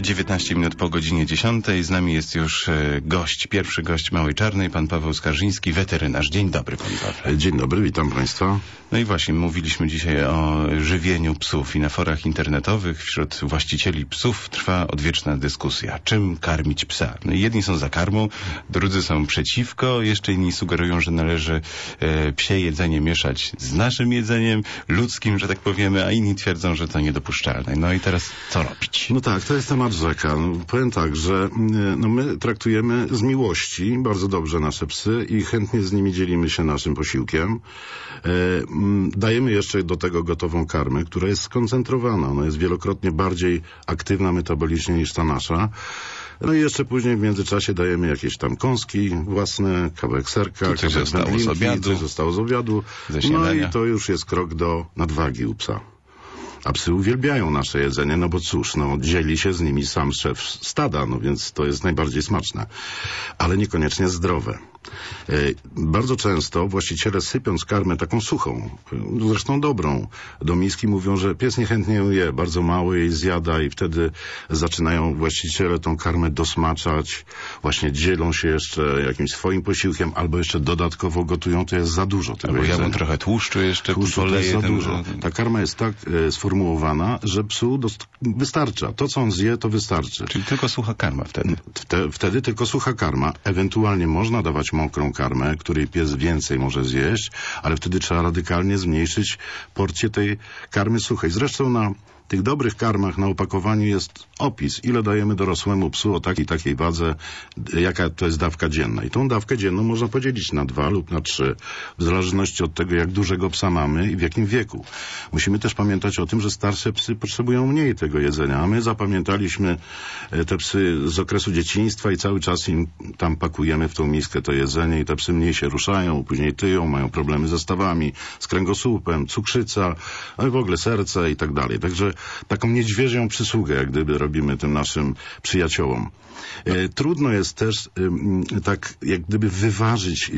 19 minut po godzinie 10. Z nami jest już gość, pierwszy gość Małej Czarnej, pan Paweł Skarżyński, weterynarz. Dzień dobry, pan Paweł. Dzień dobry, witam państwa. No i właśnie, mówiliśmy dzisiaj o żywieniu psów i na forach internetowych wśród właścicieli psów trwa odwieczna dyskusja. Czym karmić psa? No i jedni są za karmą, drudzy są przeciwko, jeszcze inni sugerują, że należy psie jedzenie mieszać z naszym jedzeniem, ludzkim, że tak powiemy, a inni twierdzą, że to niedopuszczalne. No i teraz co robić? No tak, to jest temat rzeka. No, powiem tak, że my traktujemy z miłości bardzo dobrze nasze psy i chętnie z nimi dzielimy się naszym posiłkiem. Dajemy jeszcze do tego gotową karmę, która jest skoncentrowana. Ona jest wielokrotnie bardziej aktywna metabolicznie niż ta nasza. No i jeszcze później w międzyczasie dajemy jakieś tam kąski własne, kawałek serka, coś zostało z obiadu, coś zostało z obiadu. No i to już jest krok do nadwagi u psa. A psy uwielbiają nasze jedzenie, no bo cóż, dzieli się z nimi sam szef stada, no więc to jest najbardziej smaczne, ale niekoniecznie zdrowe. Bardzo często właściciele, sypiąc karmę taką suchą, zresztą dobrą, do miski, mówią, że pies niechętnie ją je, bardzo mało jej zjada i wtedy zaczynają właściciele tą karmę dosmaczać, właśnie dzielą się jeszcze jakimś swoim posiłkiem, albo jeszcze dodatkowo gotują, to jest za dużo tego jedzenia. Ja mam trochę tłuszczu jeszcze, tłuszczu to jest za dużo. Ta karma jest tak sformułowana, że psu wystarcza. To, co on zje, to wystarczy. Czyli tylko sucha karma wtedy? Wtedy tylko sucha karma. Ewentualnie można dawać mokrą karmę, której pies więcej może zjeść, ale wtedy trzeba radykalnie zmniejszyć porcję tej karmy suchej. Zresztą na tych dobrych karmach na opakowaniu jest opis, ile dajemy dorosłemu psu o takiej wadze, jaka to jest dawka dzienna. I tą dawkę dzienną można podzielić na 2 lub na 3, w zależności od tego, jak dużego psa mamy i w jakim wieku. Musimy też pamiętać o tym, że starsze psy potrzebują mniej tego jedzenia, a my zapamiętaliśmy te psy z okresu dzieciństwa i cały czas im tam pakujemy w tą miskę to jedzenie i te psy mniej się ruszają, później tyją, mają problemy ze stawami, z kręgosłupem, cukrzyca, ale w ogóle serce i tak dalej. Także taką niedźwiedzią przysługę, jak gdyby robimy tym naszym przyjaciołom. Trudno jest też tak jak gdyby wyważyć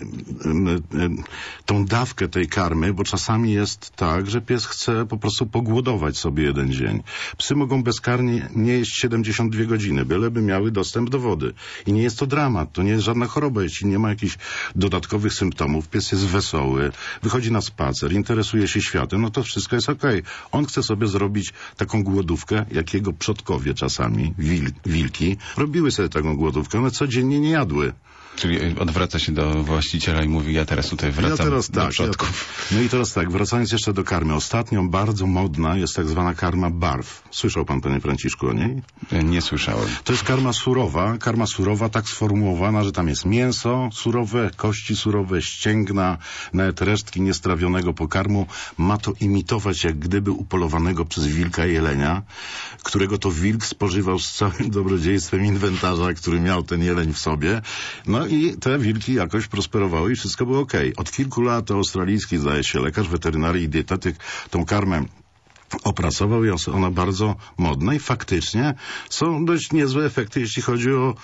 tą dawkę tej karmy, bo czasami jest tak, że pies chce po prostu pogłodować sobie jeden dzień. Psy mogą bezkarnie nie jeść 72 godziny, byleby miały dostęp do wody. I nie jest to dramat, to nie jest żadna choroba, jeśli nie ma jakichś dodatkowych symptomów. Pies jest wesoły, wychodzi na spacer, interesuje się światem, no to wszystko jest okej. On chce sobie zrobić taką głodówkę, jak jego przodkowie czasami, wilki, robiły sobie taką głodówkę, one codziennie nie jadły. Czyli odwraca się do właściciela i mówi, ja teraz tutaj wracam do przodków. No i teraz tak, wracając jeszcze do karmy. Ostatnio bardzo modna jest tak zwana karma barw. Słyszał pan, panie Franciszku, o niej? Nie słyszałem. To jest karma surowa, tak sformułowana, że tam jest mięso surowe, kości surowe, ścięgna, nawet resztki niestrawionego pokarmu. Ma to imitować jak gdyby upolowanego przez wilka jelenia, którego to wilk spożywał z całym dobrodziejstwem inwentarza, który miał ten jeleń w sobie. No i te wilki jakoś prosperowały i wszystko było okej. Od kilku lat australijski, zdaje się, lekarz weterynarii i dietetyk tą karmę opracował, jest ona bardzo modna i faktycznie są dość niezłe efekty, jeśli chodzi o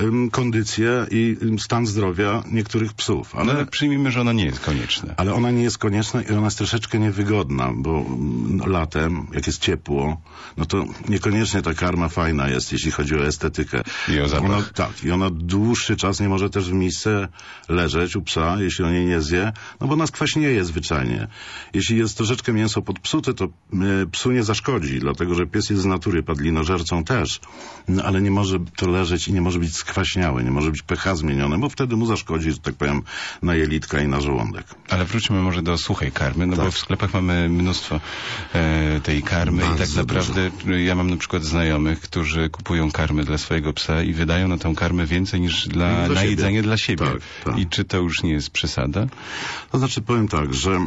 kondycję i stan zdrowia niektórych psów. Ale przyjmijmy, że ona nie jest konieczna. Ale ona nie jest konieczna i ona jest troszeczkę niewygodna, bo latem, jak jest ciepło, no to niekoniecznie ta karma fajna jest, jeśli chodzi o estetykę. I o zapach. I ona dłuższy czas nie może też w miejsce leżeć u psa, jeśli on jej nie zje, no bo ona skwaśnieje zwyczajnie. Jeśli jest troszeczkę mięso podpsute, to psu nie zaszkodzi, dlatego że pies jest z natury padlinożercą też, no, ale nie może to leżeć i nie może być skwaśniałe, nie może być pH zmienione, bo wtedy mu zaszkodzi, że tak powiem, na jelitka i na żołądek. Ale wróćmy może do suchej karmy, bo w sklepach mamy mnóstwo tej karmy bardzo i tak naprawdę ja mam na przykład znajomych, którzy kupują karmy dla swojego psa i wydają na tą karmę więcej niż na jedzenie dla siebie. Tak. I czy to już nie jest przesada? To znaczy powiem tak, że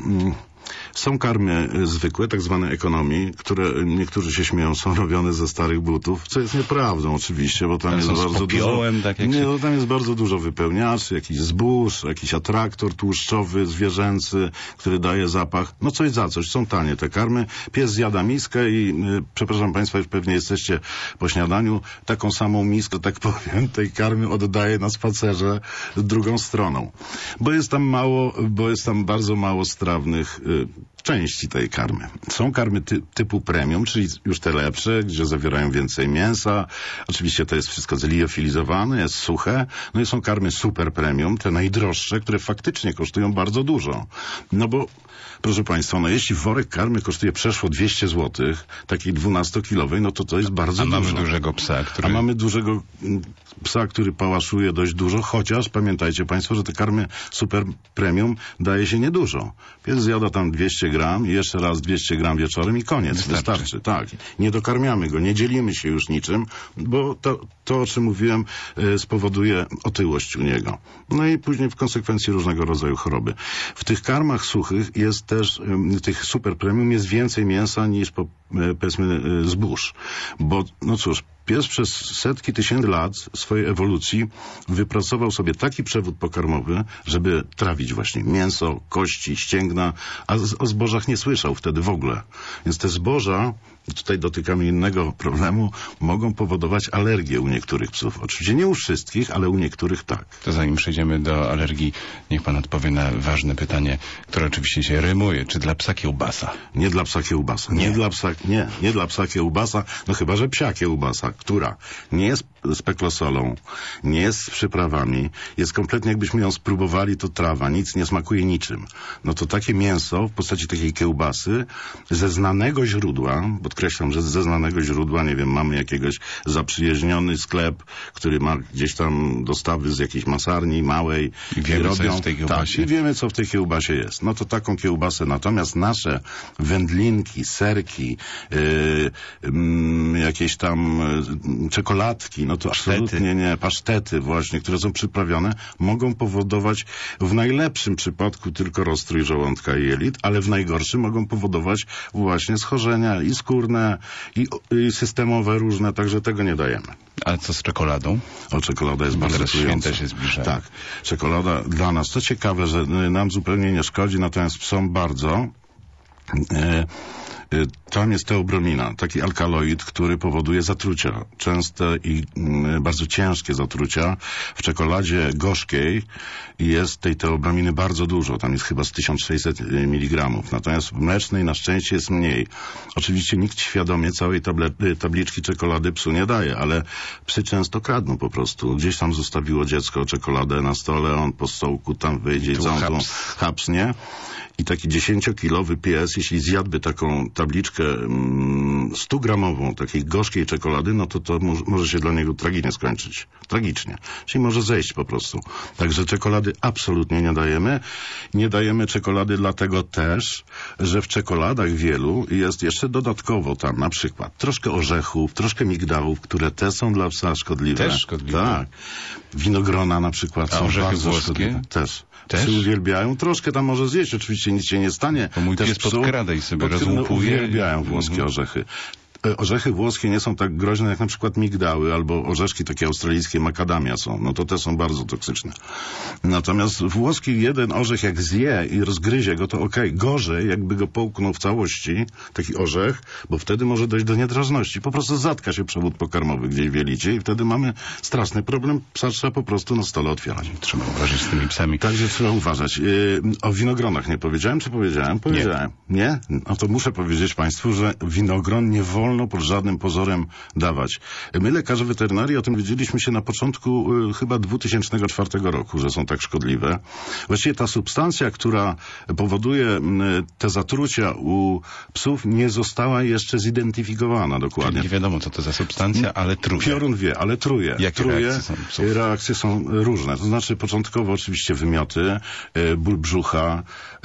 są karmy zwykłe, tak zwane ekonomii, które niektórzy się śmieją, są robione ze starych butów, co jest nieprawdą oczywiście, bo tam jest bardzo dużo. Tam jest bardzo dużo wypełniaczy, jakiś zbóż, jakiś atraktor tłuszczowy, zwierzęcy, który daje zapach. No coś za coś, są tanie te karmy. Pies zjada miskę i przepraszam państwa, już pewnie jesteście po śniadaniu, taką samą miskę, tak powiem, tej karmy oddaje na spacerze drugą stroną. Bo jest tam bardzo mało strawnych części tej karmy. Są karmy typu premium, czyli już te lepsze, gdzie zawierają więcej mięsa. Oczywiście to jest wszystko zliofilizowane, jest suche. No i są karmy super premium, te najdroższe, które faktycznie kosztują bardzo dużo. No bo, proszę Państwa, no jeśli worek karmy kosztuje przeszło 200 zł, takiej 12-kilowej, no to jest bardzo dużo. A mamy dużego psa, który... A mamy dużego psa, który pałaszuje dość dużo, chociaż pamiętajcie Państwo, że te karmy super premium daje się niedużo. Pies zjada tam 200 gram i jeszcze raz 200 gram wieczorem i koniec. Wystarczy. Tak. Nie dokarmiamy go, nie dzielimy się już niczym, bo to o czym mówiłem, spowoduje otyłość u niego. No i później w konsekwencji różnego rodzaju choroby. W tych karmach suchych jest też, tych super premium jest więcej mięsa niż powiedzmy zbóż. Bo, no cóż, pies przez setki tysięcy lat swojej ewolucji wypracował sobie taki przewód pokarmowy, żeby trawić właśnie mięso, kości, ścięgna, a o zbożach nie słyszał wtedy w ogóle. Więc te zboża, tutaj dotykamy innego problemu, mogą powodować alergię u niektórych psów. Oczywiście nie u wszystkich, ale u niektórych tak. To zanim przejdziemy do alergii, niech pan odpowie na ważne pytanie, które oczywiście się rymuje. Czy dla psa kiełbasa? Nie dla psa kiełbasa. Nie dla psa kiełbasa, no chyba, że psia kiełbasa, która nie jest z peklosolą, nie jest z przyprawami, jest kompletnie jakbyśmy ją spróbowali, to trawa, nic nie smakuje niczym. No to takie mięso w postaci takiej kiełbasy ze znanego źródła, podkreślam, że ze znanego źródła, nie wiem, mamy jakiegoś zaprzyjaźniony sklep, który ma gdzieś tam dostawy z jakiejś masarni małej i wiemy, co jest w tej kiełbasie. Tak, i wiemy, co w tej kiełbasie jest. No to taką kiełbasę, natomiast nasze wędlinki, serki, jakieś tam czekoladki, no to pasztety. Absolutnie nie. Pasztety właśnie, które są przyprawione, mogą powodować w najlepszym przypadku tylko rozstrój żołądka i jelit, ale w najgorszym mogą powodować właśnie schorzenia i skórne, i systemowe różne, także tego nie dajemy. A co z czekoladą? O, czekolada jest bardzo trująca. Święta się zbliżają. Tak. Czekolada dla nas, to ciekawe, że nam zupełnie nie szkodzi, natomiast psom bardzo. Tam jest teobromina, taki alkaloid, który powoduje zatrucia. Częste i bardzo ciężkie zatrucia. W czekoladzie gorzkiej jest tej teobrominy bardzo dużo. Tam jest chyba z 1600 mg. Natomiast w mlecznej na szczęście jest mniej. Oczywiście nikt świadomie całej tabliczki czekolady psu nie daje, ale psy często kradną po prostu. Gdzieś tam zostawiło dziecko czekoladę na stole, on po stołku tam wyjdzie i całą tą hapsnie. I taki 10-kilowy pies, jeśli zjadłby taką tabliczkę 100-gramową takiej gorzkiej czekolady, no to może się dla niego tragicznie skończyć. Tragicznie. Czyli może zejść po prostu. Także czekolady absolutnie nie dajemy. Nie dajemy czekolady dlatego też, że w czekoladach wielu jest jeszcze dodatkowo tam na przykład troszkę orzechów, troszkę migdałów, które te są dla psa szkodliwe. Też szkodliwe? Tak. Winogrona na przykład są orzechy bardzo włoskie? szkodliwe. Też. Też? Psy uwielbiają. Troszkę tam może zjeść, oczywiście nic się nie stanie. Bo mój pies podkrada i sobie rozłupuje. Uwielbiają włoskie orzechy. Orzechy włoskie nie są tak groźne jak na przykład migdały albo orzeszki takie australijskie macadamia są. No to te są bardzo toksyczne. Natomiast włoski jeden orzech jak zje i rozgryzie go, to okej. Gorzej jakby go połknął w całości, taki orzech, bo wtedy może dojść do niedrażności. Po prostu zatka się przewód pokarmowy gdzieś w jelicie i wtedy mamy straszny problem. Psa trzeba po prostu na stole otwierać. Trzeba uważać z tymi psami. Także trzeba uważać. O winogronach nie powiedziałem, czy powiedziałem? Powiedziałem. Nie? No to muszę powiedzieć Państwu, że winogron nie wolno pod żadnym pozorem dawać. My, lekarze weterynarii, o tym wiedzieliśmy się na początku chyba 2004 roku, że są tak szkodliwe. Właściwie ta substancja, która powoduje te zatrucia u psów, nie została jeszcze zidentyfikowana dokładnie. Czyli nie wiadomo, co to za substancja, ale truje. Piorun wie, ale truje. Jakie reakcje są psów? Reakcje są różne. To znaczy początkowo oczywiście wymioty, ból brzucha,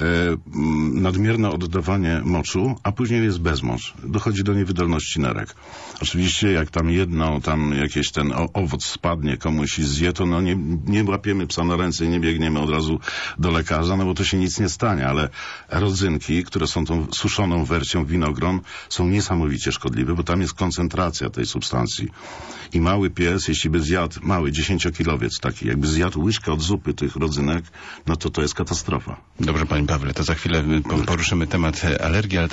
nadmierne oddawanie moczu, a później jest bezmocz. Dochodzi do niewydolności nerek. Oczywiście jak tam jakieś ten owoc spadnie komuś i zje, to no nie łapiemy psa na ręce i nie biegniemy od razu do lekarza, no bo to się nic nie stanie, ale rodzynki, które są tą suszoną wersją winogron, są niesamowicie szkodliwe, bo tam jest koncentracja tej substancji. I mały pies, jeśli by zjadł, mały 10-kilowiec taki, jakby zjadł łyżkę od zupy tych rodzynek, no to jest katastrofa. Dobrze, panie Pawle, to za chwilę poruszymy temat alergii, ale